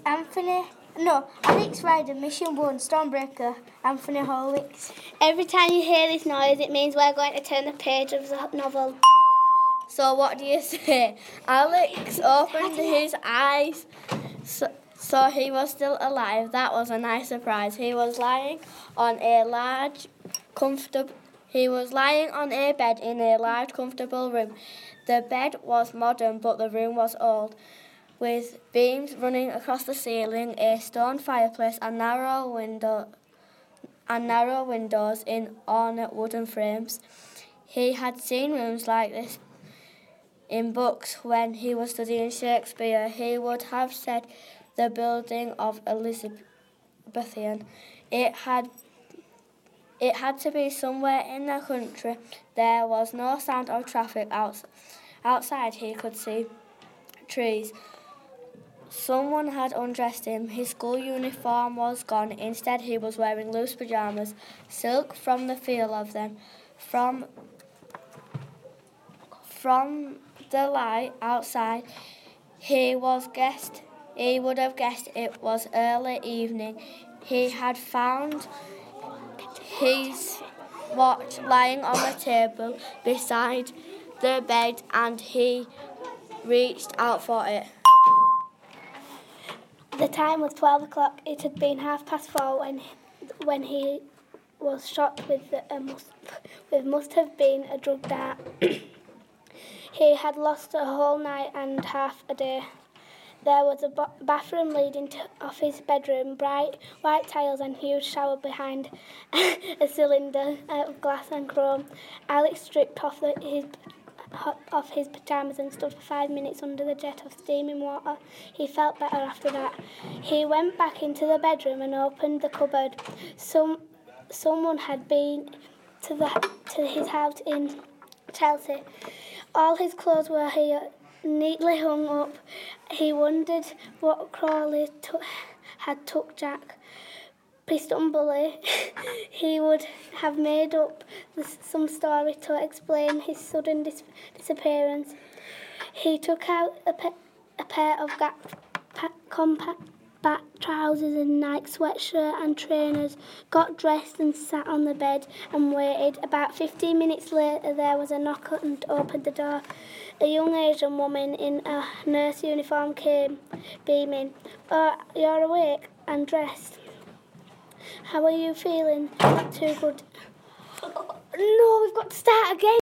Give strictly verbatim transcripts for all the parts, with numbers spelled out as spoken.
Anthony, no, Alex Rider, Mission one, Stormbreaker, Anthony Horwitz. Every time you hear this noise, it means we're going to turn the page of the novel. So what do you say? Alex opened his eyes, so, so he was still alive. That was a nice surprise. He was lying on a large, comfortable. He was lying on a bed in a large, comfortable room. The bed was modern, but the room was old, with beams running across the ceiling, a stone fireplace, and narrow window, and narrow windows in ornate wooden frames. He had seen rooms like this in books when he was studying Shakespeare. He would have said the building of Elizabethan. It had It had to be somewhere in the country. There was no sound of traffic outs- outside. He could see trees. Someone had undressed him. His school uniform was gone. Instead, he was wearing loose pyjamas, silk from the feel of them. From, from the light outside, he was guessed. He would have guessed it was early evening. He had found his watch lying on the table beside the bed, and he reached out for it. The time was twelve o'clock. It had been half past four when when he was shot with the, a must, with must have been a drug dart. He had lost a whole night and half a day. There was a b- bathroom leading to, off his bedroom, bright white tiles and huge shower behind a cylinder of glass and chrome. Alex stripped off the, his off his pyjamas and stood for five minutes under the jet of steaming water. He felt better after that. He went back into the bedroom and opened the cupboard. Some someone had been to the to his house in Chelsea. All his clothes were here, neatly hung up. He wondered what Crawley t- had took Jack. Presumably, he would have made up this, some story to explain his sudden dis- disappearance. He took out a, pe- a pair of gap pa- compact back trousers and Nike sweatshirt and trainers, got dressed and sat on the bed and waited. About fifteen minutes later, there was a knock and opened the door. A young Asian woman in a nurse uniform came, beaming. "Oh, you're awake and dressed. How are you feeling?" "Not too good." No, we've got to start again.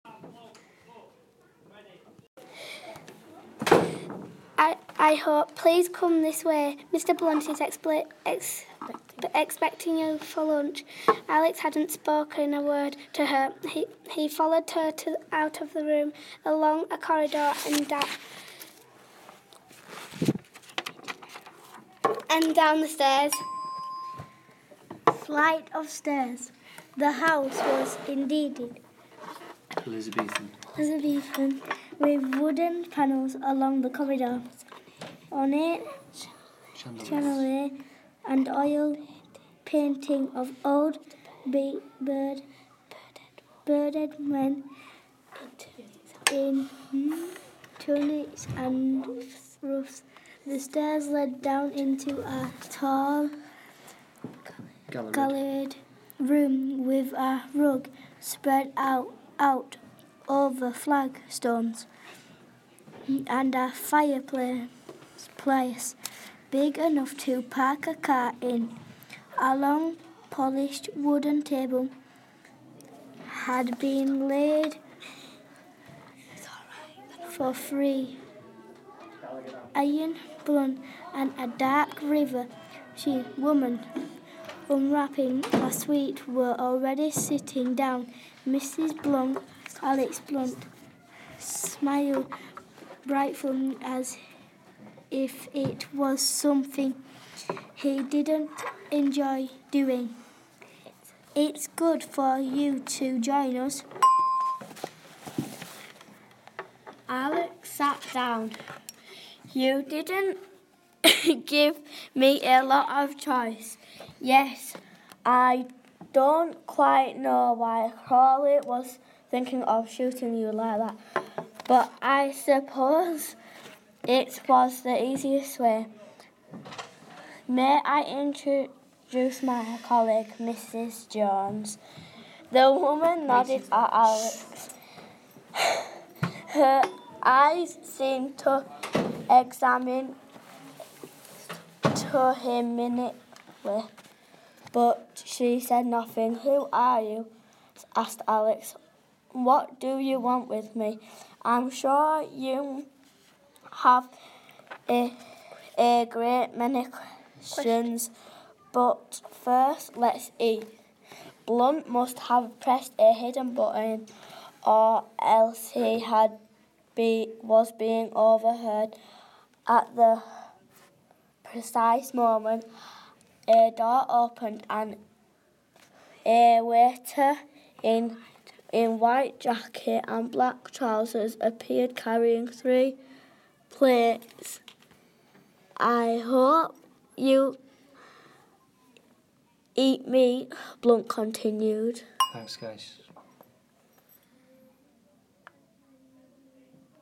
I I hope. Please come this way. Mister Blunt is expli- ex- expecting you for lunch. Alex hadn't spoken a word to her. He he followed her to out of the room, along a corridor and down and down the stairs. Flight of stairs. The house was indeed Elizabethan. Elizabethan, with wooden panels along the corridor. On it, chandelier and oil painting of old be- bird, birded men in tunics and ruffs. The stairs led down into a tall, Gallery. galleried room with a rug spread out, out over flagstones and a fireplace place big enough to park a car in. A long polished wooden table had been laid for three. Iron Blunt and a dark river she woman unwrapping a sweet were already sitting down. Missus Blunt, Alex Blunt, smiled brightly as if it was something he didn't enjoy doing. "It's good for you to join us." Alex sat down. "You didn't give me a lot of choice." "Yes, I don't quite know why Crawley was thinking of shooting you like that, but I suppose it was the easiest way." May I introduce my colleague, Missus Jones? The woman nodded at Alex. Her eyes seemed to examine to him minutely, but she said nothing. Who are you? Asked Alex. What do you want with me? I'm sure you have a, a great many questions, but first let's eat. Blunt must have pressed a hidden button, or else he had be, was being overheard. At the precise moment, a door opened and a waiter in in white jacket and black trousers appeared carrying three plates. I hope you eat meat, Blunt continued. Thanks, guys.